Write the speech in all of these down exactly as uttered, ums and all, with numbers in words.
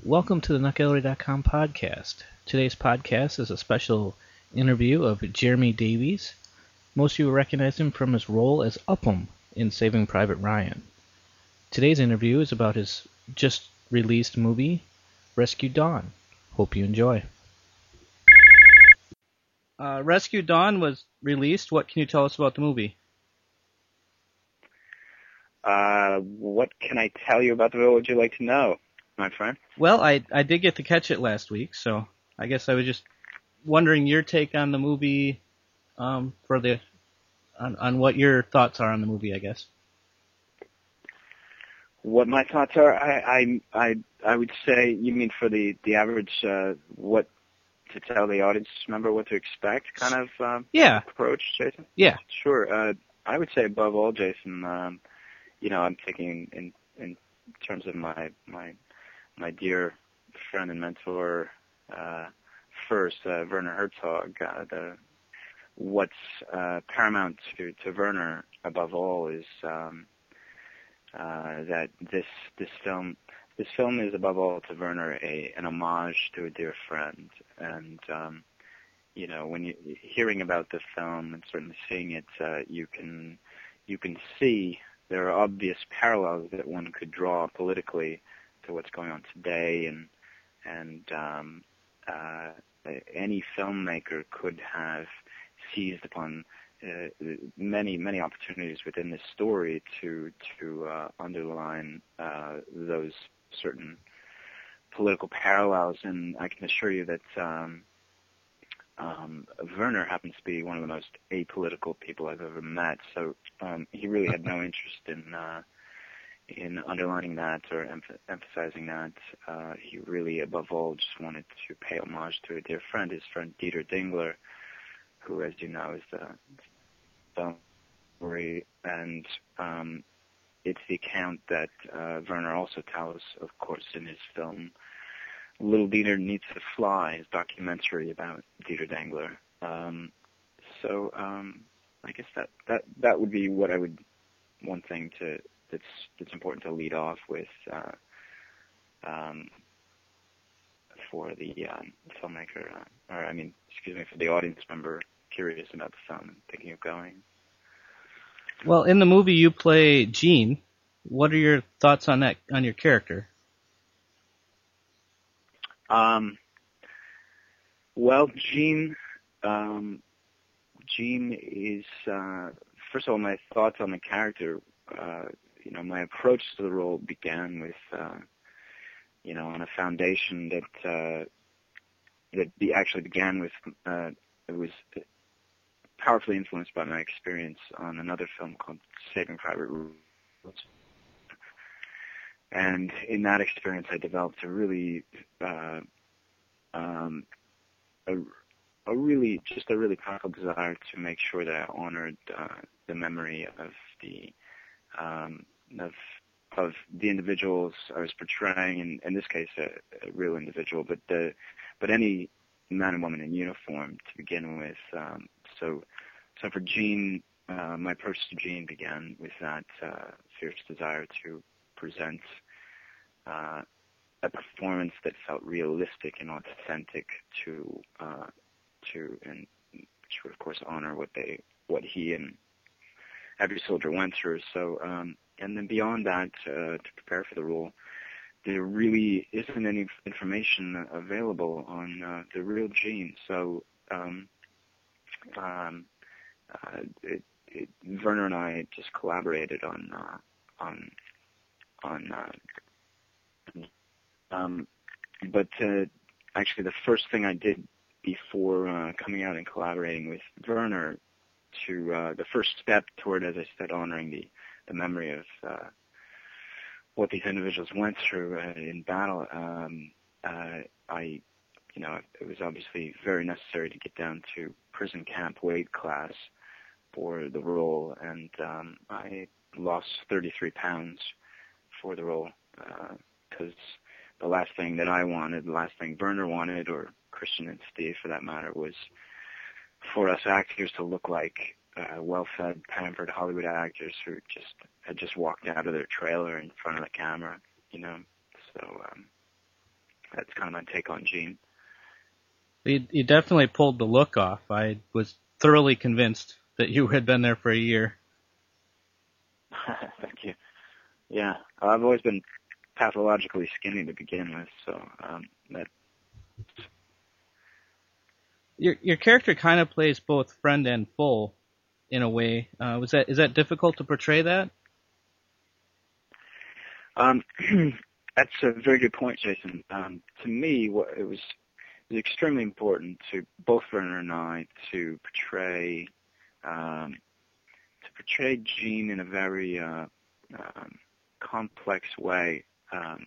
Welcome to the Nut Gallery dot com podcast. Today's podcast is a special interview of Jeremy Davies. Most of you will recognize him from his role as Upham in Saving Private Ryan. Today's interview is about his just released movie, Rescue Dawn. Hope you enjoy. Uh, Rescue Dawn was released. What can you tell us about the movie? Uh, what can I tell you about the movie? What would you like to know, my friend? Well, I I did get to catch it last week, so I guess I was just wondering your take on the movie, um, for the on, on what your thoughts are on the movie, I guess. What my thoughts are, I I I, I would say, you mean for the the average, uh, what to tell the audience member what to expect, kind of um, yeah approach, Jason? Yeah. Sure. Uh, I would say above all, Jason, um, you know, I'm thinking in in terms of my my my dear friend and mentor, uh, first, uh, Werner Herzog. Uh, the what's uh, paramount to to Werner above all is um, uh, that this this film this film is above all to Werner a an homage to a dear friend, and um, you know, when you hearing about the film and certainly seeing it, uh, you can you can see there are obvious parallels that one could draw politically to what's going on today, and and um, uh, any filmmaker could have seized upon uh, many many opportunities within this story to to uh, underline uh, those certain political parallels, and I can assure you that um, um, Werner happens to be one of the most apolitical people I've ever met. So um, he really had no interest in. Uh, in underlining that or emph- emphasizing that. Uh, he really, above all, just wanted to pay homage to a dear friend, his friend Dieter Dingler, who, as you know, is the film story, and um, it's the account that uh, Werner also tells, of course, in his film Little Dieter Needs to Fly, his documentary about Dieter Dingler. Um, so um, I guess that, that, that would be what I would, one thing to that's that's important to lead off with uh, um, for the um, filmmaker, uh, or I mean, excuse me, for the audience member curious about the film and thinking of going. Well, in the movie you play Gene. What are your thoughts on that, on your character? Um, well, Gene, um, Gene is uh, first of all, my thoughts on the character. Uh, You know, my approach to the role began with, uh, you know, on a foundation that uh, that be actually began with. Uh, it was powerfully influenced by my experience on another film called Saving Private Ryan. And in that experience, I developed a really, uh, um, a, a really, just a really powerful desire to make sure that I honored uh, the memory of the. Um, of of the individuals I was portraying, and in this case, a, a real individual, but the, but any man and woman in uniform to begin with. Um, so, so for Gene, uh, my approach to Gene began with that uh, fierce desire to present uh, a performance that felt realistic and authentic to uh, to and which would of course honor what they what he and every soldier went through. So, um, and then beyond that, uh, to prepare for the role, there really isn't any information available on uh, the real Gene. So, um, um, uh, it, it, Werner and I just collaborated on uh, on on. Uh, um, but uh, actually, the first thing I did before uh, coming out and collaborating with Werner, to uh, the first step toward, as I said, honoring the, the memory of uh, what these individuals went through uh, in battle. Um, uh, I, you know, it was obviously very necessary to get down to prison camp weight class for the role, and um, I lost thirty-three pounds for the role because uh, the last thing that I wanted, the last thing Werner wanted, or Christian and Steve for that matter, was for us actors to look like uh, well-fed, pampered Hollywood actors who just had just walked out of their trailer in front of the camera, you know. So, um, that's kind of my take on Gene. You, you definitely pulled the look off. I was thoroughly convinced that you had been there for a year. Thank you. Yeah, I've always been pathologically skinny to begin with, so um, that. Your your character kind of plays both friend and foe, in a way. Uh, was that is that difficult to portray that? Um, that's a very good point, Jason. Um, to me, what it was, it was extremely important to both Werner and I to portray um, to portray Gene in a very uh, um, complex way. Um,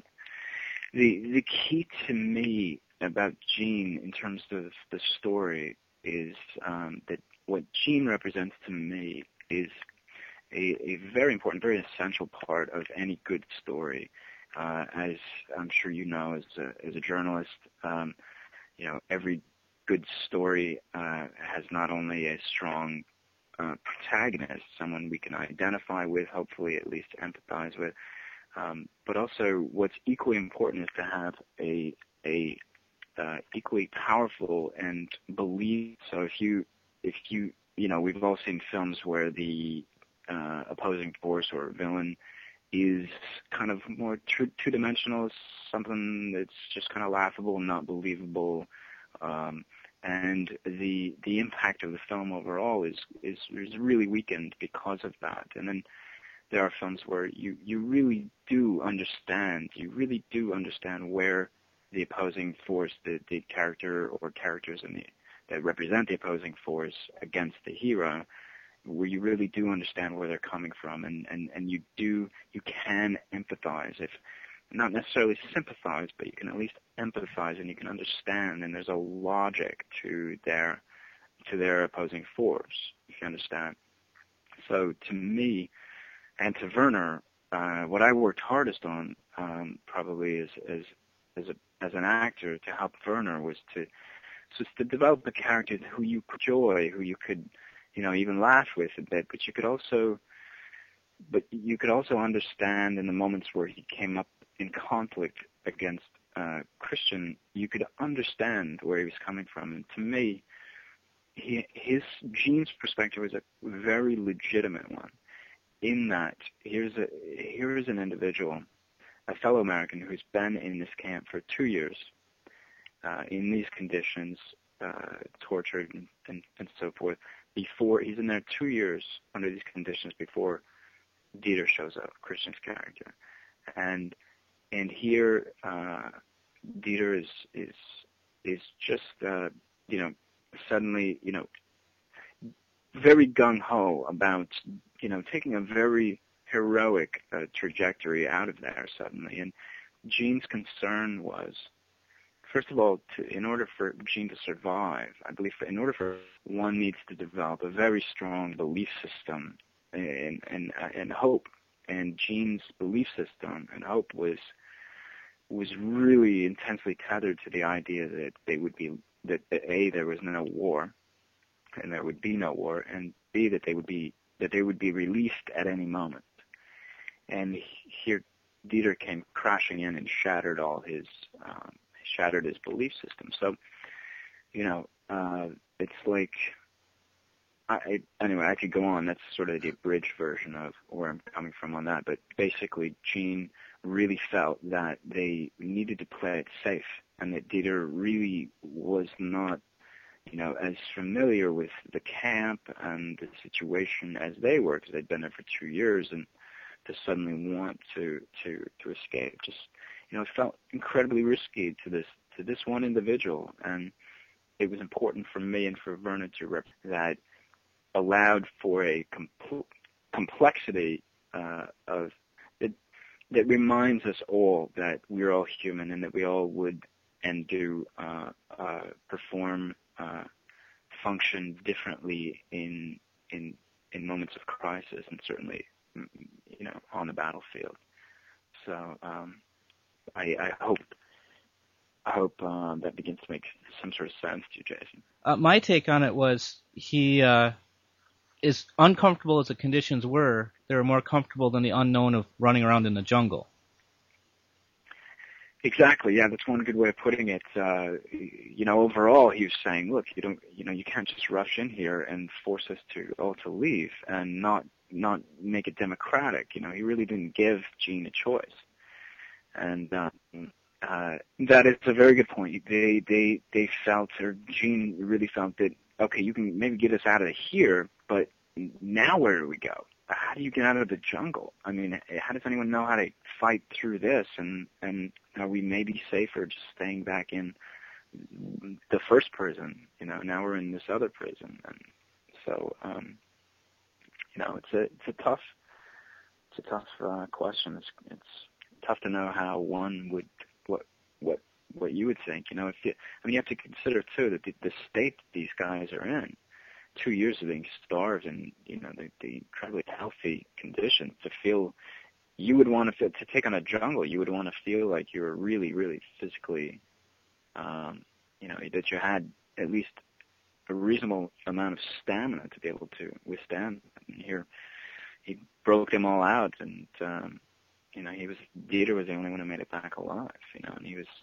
the the key to me about Gene in terms of the story is um, that what Gene represents to me is a, a very important, very essential part of any good story. Uh, as I'm sure you know, as a, as a journalist, um, you know, every good story uh, has not only a strong uh, protagonist, someone we can identify with, hopefully at least empathize with, um, but also what's equally important is to have a a uh, equally powerful and believe. So if you if you you know, we've all seen films where the uh, opposing force or villain is kind of more two- two-dimensional, something that's just kind of laughable and not believable, um, and the the impact of the film overall is, is is really weakened because of that. And then there are films where you you really do understand, you really do understand where the opposing force, the the character or characters in the that represent the opposing force against the hero, where you really do understand where they're coming from, and, and, and you do, you can empathize, if not necessarily sympathize, but you can at least empathize and you can understand, and there's a logic to their, to their opposing force, if you understand. So to me, and to Werner, uh, what I worked hardest on, um, probably as, as, as a, as an actor to help Werner was to, just to develop a character who you could enjoy, who you could, you know, even laugh with a bit, but you could also, but you could also understand in the moments where he came up in conflict against uh, Christian, you could understand where he was coming from. And to me, he, his Gene's perspective was a very legitimate one. In that, here's a here's an individual, a fellow American who's been in this camp for two years, uh, in these conditions, uh, tortured and, and, and so forth. Before he's in there two years under these conditions before Dieter shows up, Christian's character, and and here uh, Dieter is is is just uh, you know suddenly you know very gung ho about you know taking a very heroic uh, trajectory out of there suddenly, and Gene's concern was, first of all, to, in order for Gene to survive, I believe for, in order for one needs to develop a very strong belief system and, and, and hope. And Gene's belief system and hope was was really intensely tethered to the idea that they would be that, that A, there was no war, and there would be no war, and B, that they would be that they would be released at any moment. And here, Dieter came crashing in and shattered all his. Um, shattered his belief system. So, you know, uh, it's like, I, I, anyway, I could go on. That's sort of the abridged version of where I'm coming from on that. But basically, Gene really felt that they needed to play it safe, and that Dieter really was not, you know, as familiar with the camp and the situation as they were, because they'd been there for two years, and to suddenly want to, to, to escape just, you know, it felt incredibly risky to this to this one individual, and it was important for me and for Werner to rep that allowed for a compl- complexity uh, of that that reminds us all that we're all human and that we all would and do uh, uh, perform, uh, function differently in in in moments of crisis, and certainly, you know, on the battlefield. So. Um, I, I hope I hope uh, that begins to make some sort of sense to you, Jason. Uh, my take on it was he, uh, as uncomfortable as the conditions were, they were more comfortable than the unknown of running around in the jungle. Exactly. Yeah, that's one good way of putting it. Uh, you know, overall, he was saying, look, you don't, you know, you can't just rush in here and force us to all to leave and not not make it democratic. You know, he really didn't give Gene a choice, and um, uh, that is a very good point. They they they felt, or Gene really felt that, okay, you can maybe get us out of here, but now where do we go? How do you get out of the jungle? I mean, how does anyone know how to fight through this? And and are we maybe safer just staying back in the first prison? You know, now we're in this other prison, and so um, you know, it's a it's a tough it's a tough uh, question. It's it's tough to know how one would what what what you would think. You know, if you, I mean, you have to consider too that the, the state these guys are in. Two years of being starved and, you know, the, the incredibly healthy conditions, to feel, you would want to feel, to take on a jungle, you would want to feel like you were really, really physically, um, you know, that you had at least a reasonable amount of stamina to be able to withstand. And here, he broke them all out, and, um, you know, he was, Dieter was the only one who made it back alive, you know, and he was...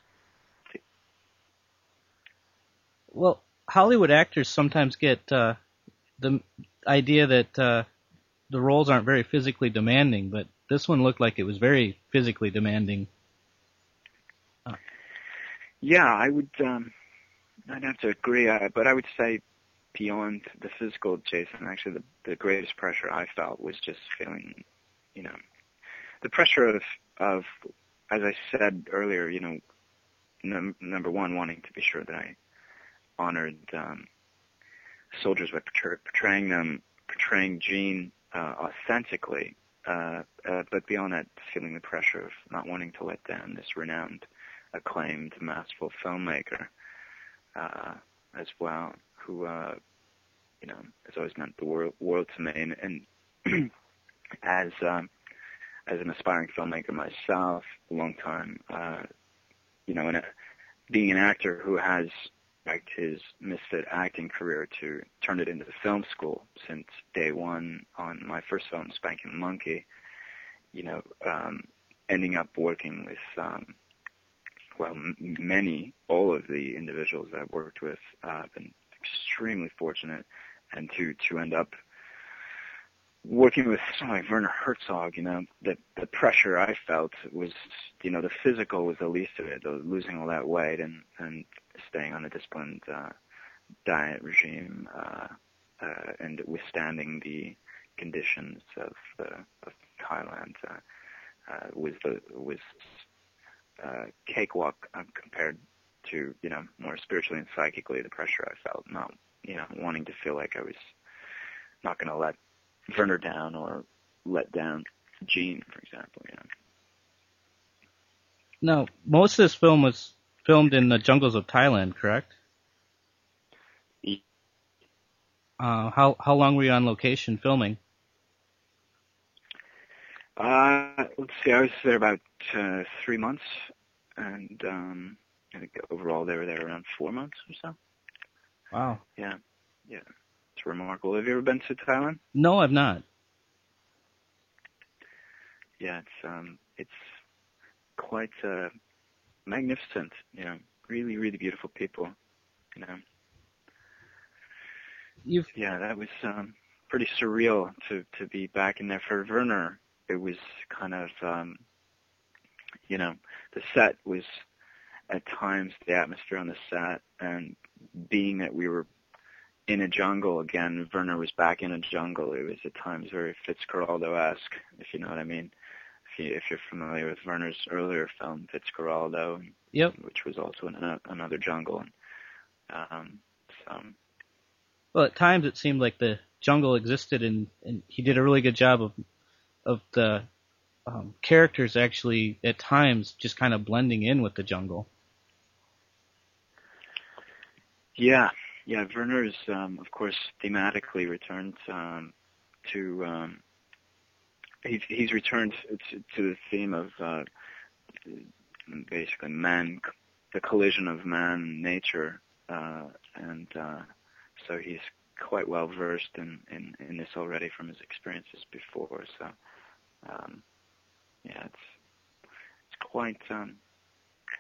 Well, Hollywood actors sometimes get uh, the idea that uh, the roles aren't very physically demanding, but this one looked like it was very physically demanding. Uh. Yeah, I would. Um, I'd have to agree, uh, but I would say beyond the physical, Jason, actually, the, the greatest pressure I felt was just feeling, you know, the pressure of, of, as I said earlier, you know, num- number one, wanting to be sure that I honored um, soldiers by portray- portraying them, portraying Gene uh, authentically, uh, uh, but beyond that, feeling the pressure of not wanting to let down this renowned, acclaimed, masterful filmmaker uh, as well, who, uh, you know, has always meant the world, world to me. And, and as um, as an aspiring filmmaker myself, a long time, uh, you know, and a, being an actor who has his misfit acting career to turn it into film school since day one on my first film, Spanking the Monkey, you know, um, ending up working with, um, well, m- many, all of the individuals that I've worked with, uh, I've been extremely fortunate, and to, to end up working with someone like Werner Herzog, you know, the, the pressure I felt was, you know, the physical was the least of it, the losing all that weight and, and staying on a disciplined uh, diet regime uh, uh, and withstanding the conditions of, uh, of Thailand uh, uh, was the was uh, cakewalk uh, compared to, you know, more spiritually and psychically the pressure I felt, not, you know, wanting to feel like I was not going to let Werner down or let down Gene, for example, you know. Now, most of this film was filmed in the jungles of Thailand, correct? Uh, how how long were you on location filming? Uh, let's see, I was there about uh, three months, and um, I think overall they were there around four months or so. Wow. Yeah, yeah, it's remarkable. Have you ever been to Thailand? No, I've not. Yeah, it's um, it's quite uh, magnificent. You know, really, really beautiful people. You know. You've Yeah, that was um, pretty surreal to to be back in there for Werner. It was kind of, um, you know, the set was at times the atmosphere on the set, and being that we were in a jungle again, Werner was back in a jungle. It was at times very Fitzcarraldo-esque, if you know what I mean. If, you, if you're familiar with Werner's earlier film, Fitzcarraldo, yep. which was also in a, another jungle. Um, so. Well, at times it seemed like the jungle existed, and, and he did a really good job of of the um, characters actually at times just kind of blending in with the jungle. Yeah, yeah. Werner's, um, of course, thematically returned um, to. Um, he's he's returned to, to the theme of uh, basically man, the collision of man and nature, uh, and uh, so he's quite well versed in, in, in this already from his experiences before. So, um, yeah, it's it's quite um,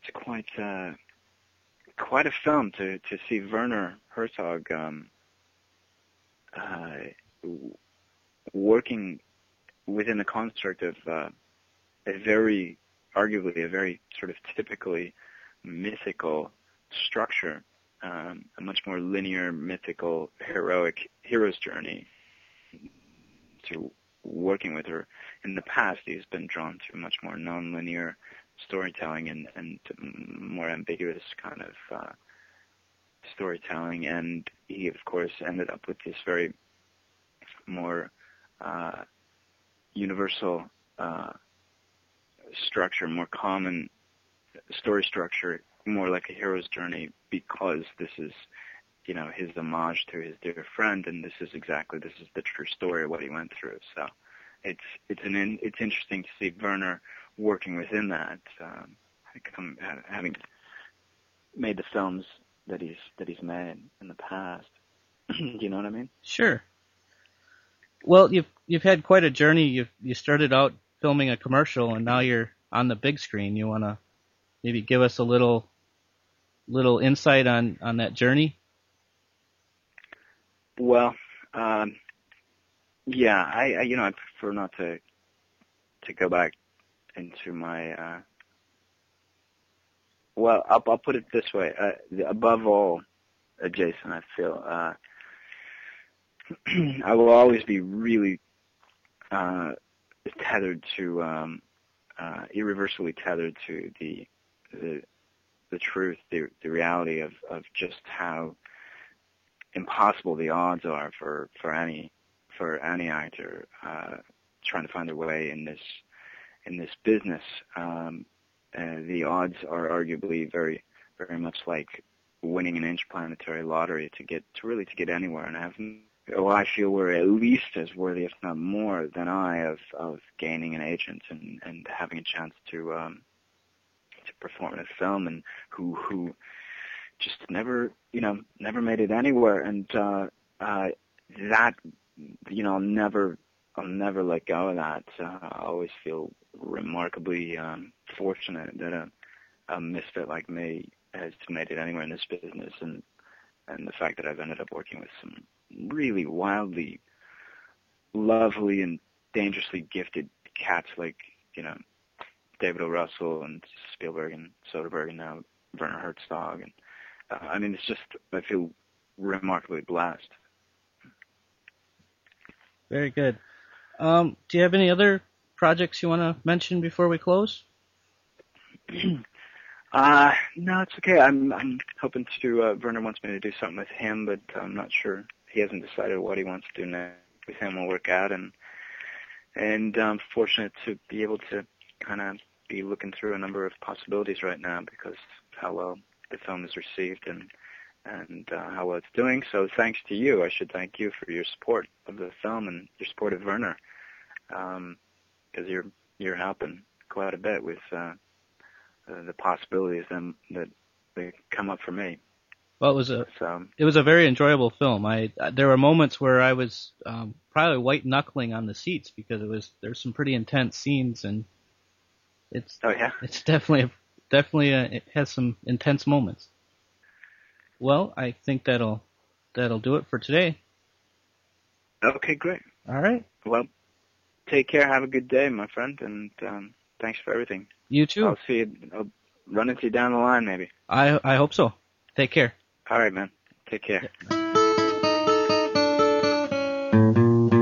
it's quite uh, quite a film to to see Werner Herzog um, uh, working within the construct of uh, a very, arguably a very sort of typically mythical structure, um, a much more linear, mythical, heroic hero's journey, to working with her. In the past, he's been drawn to much more non-linear storytelling and, and more ambiguous kind of uh, storytelling, and he, of course, ended up with this very more uh, universal uh, structure, more common story structure, more like a hero's journey, because this is, you know, his homage to his dear friend, and this is exactly, this is the true story of what he went through. So it's it's an in, it's interesting to see Werner working within that, um, having made the films that he's that he's made in the past. Do you know what I mean? Sure. Well, you've you've had quite a journey. You you started out filming a commercial, and now you're on the big screen. You want to maybe give us a little little insight on, on that journey? Well, um, yeah, I, I you know I prefer not to to go back into my. Uh, well, I'll, I'll put it this way: uh, above all, uh, Jason, I feel uh, I will always be really uh, tethered to, um, uh, irreversibly tethered to the the the truth, the the reality of, of just how impossible the odds are for, for any for any actor uh, trying to find their way in this in this business. Um, uh, the odds are arguably very very much like winning an interplanetary lottery to get to really to get anywhere. And I have, well, I feel we're at least as worthy, if not more, than I of of gaining an agent and, and having a chance to um, to perform in a film, and who who just never you know never made it anywhere. And uh, uh, that you know I'll never I'll never let go of that. Uh, I always feel remarkably um, fortunate that a, a misfit like me has made it anywhere in this business, and and the fact that I've ended up working with some really wildly lovely and dangerously gifted cats like, you know, David O. Russell and Spielberg and Soderbergh and now Werner Herzog. And uh, I mean, it's just, I feel remarkably blessed. Very good. Um, do you have any other projects you want to mention before we close? uh, no, it's okay. I'm I'm hoping to, uh, Werner wants me to do something with him, but I'm not sure. He hasn't decided what he wants to do next. With him will work out, and and I'm fortunate to be able to kind of be looking through a number of possibilities right now because of how well the film is received and and uh, how well it's doing. So thanks to you. I should thank you for your support of the film and your support of Werner, because um, you're you're helping quite a bit with uh, uh, the possibilities that that they come up for me. Well, it was a so, it was a very enjoyable film. I there were moments where I was um, probably white knuckling on the seats because it was there's some pretty intense scenes, and it's oh yeah it's definitely definitely a, it has some intense moments. Well, I think that'll that'll do it for today. Okay, great. All right. Well, take care. Have a good day, my friend, and um, thanks for everything. You too. I'll see you. I'll run into you down the line, maybe. I I hope so. Take care. All right, man. Take care. Yeah.